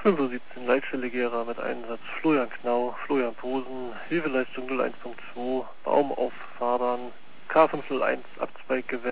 5:17 Leitstelle Gera mit Einsatz Florian Knau, Florian Posen, Hilfeleistung 01.2, Baum auf Fahrbahn, K501 Abzweig gewählt.